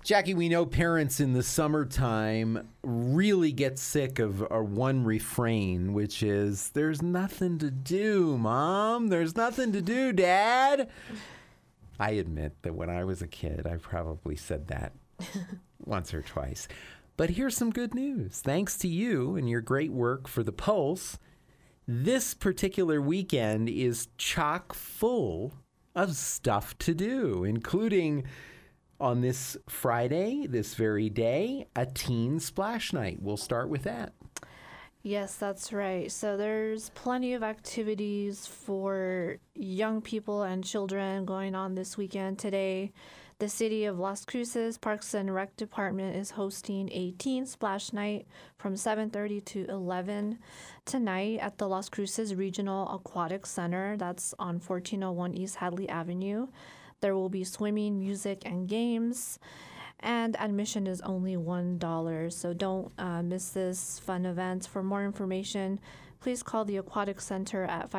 Jackie, we know parents in the summertime really get sick of our one refrain, which is, there's nothing to do, Mom. There's nothing to do, Dad. I admit that when I was a kid, I probably said that once or twice. But here's some good news. Thanks to you and your great work for the Pulse, this particular weekend is chock full of stuff to do, including on this Friday, this very day, a teen splash night. We'll start with that. Yes, that's right. So there's plenty of activities for young people and children going on this weekend. Today, the City of Las Cruces Parks and Rec Department is hosting a teen splash night from 7:30 to 11 tonight at the Las Cruces Regional Aquatic Center. That's on 1401 East Hadley Avenue. There will be swimming, music, and games, and admission is only $1, so don't miss this fun event. For more information, please call the Aquatic Center at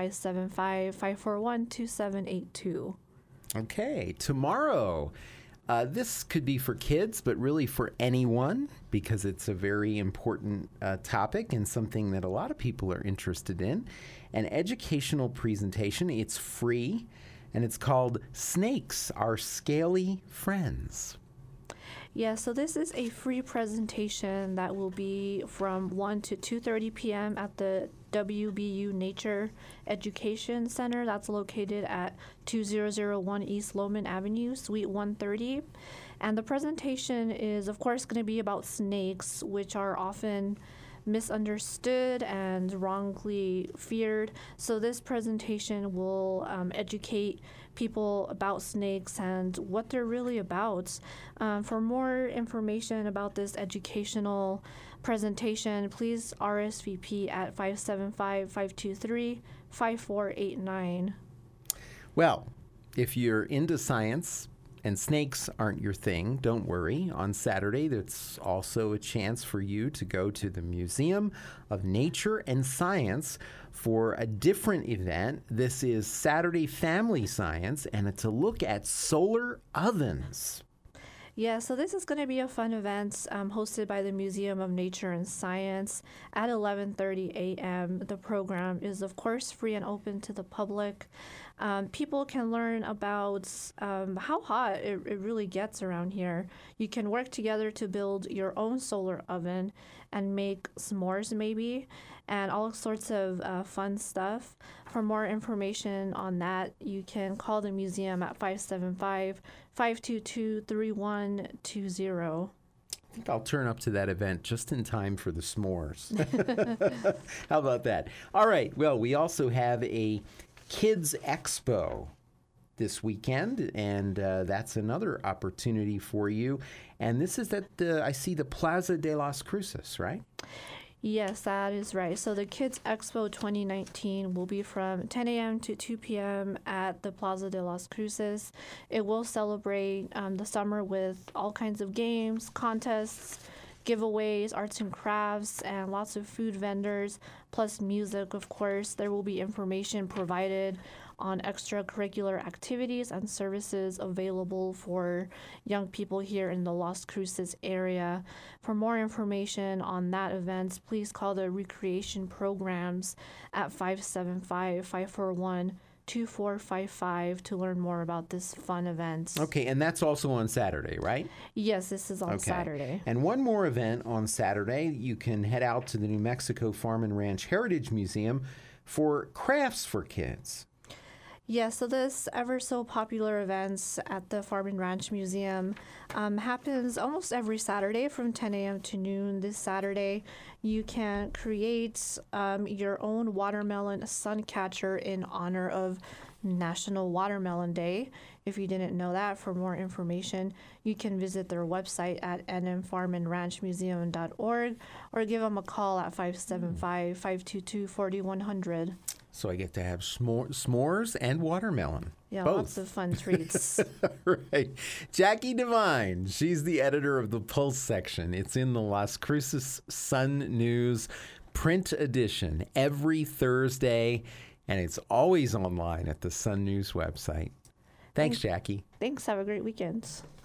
575-541-2782. Okay, tomorrow. This could be for kids, but really for anyone, because it's a very important topic and something that a lot of people are interested in. An educational presentation. It's free. And it's called Snakes Are Scaly Friends. Yeah, so this is a free presentation that will be from 1 to 2:30 p.m. at the WBU Nature Education Center. That's located at 2001 East Lowman Avenue, Suite 130. And the presentation is, of course, going to be about snakes, which are often misunderstood and wrongly feared. So this presentation will educate people about snakes and what they're really about. For more information about this educational presentation, please RSVP at 575-523-5489. Well, if you're into science and snakes aren't your thing, don't worry. On Saturday, there's also a chance for you to go to the Museum of Nature and Science for a different event. This is Saturday Family Science, and it's a look at solar ovens. Yeah, so this is going to be a fun event hosted by the Museum of Nature and Science at 11:30 a.m. The program is, of course, free and open to the public. People can learn about how hot it really gets around here. You can work together to build your own solar oven and make s'mores maybe, and all sorts of fun stuff. For more information on that, you can call the museum at 575-522-3120. I think I'll turn up to that event just in time for the s'mores. How about that? All right. Well, we also have a Kids Expo this weekend, and that's another opportunity for you. And this is at I see the Plaza de las Cruces, right? Yes, that is right. So the Kids Expo 2019 will be from 10 a.m. to 2 p.m. at the Plaza de las Cruces. It will celebrate the summer with all kinds of games, contests, giveaways, arts and crafts, and lots of food vendors, plus music, of course. There will be information provided on extracurricular activities and services available for young people here in the Las Cruces area. For more information on that event, please call the recreation programs at 575-541-2455 to learn more about this fun event. Okay, and that's also on Saturday, right? Yes, this is on Saturday. And one more event on Saturday. You can head out to the New Mexico Farm and Ranch Heritage Museum for crafts for kids. Yeah, so this ever so popular events at the Farm and Ranch Museum happens almost every Saturday from 10 a.m. to noon. This Saturday, you can create your own watermelon sun catcher in honor of National Watermelon Day. If you didn't know that, for more information, you can visit their website at nmfarmandranchmuseum.org or give them a call at 575-522-4100. So I get to have s'mores and watermelon. Yeah, both. Lots of fun treats. Right. Jackie Devine, she's the editor of the Pulse section. It's in the Las Cruces Sun News print edition every Thursday, and it's always online at the Sun News website. Thanks, Jackie. Thanks. Have a great weekend.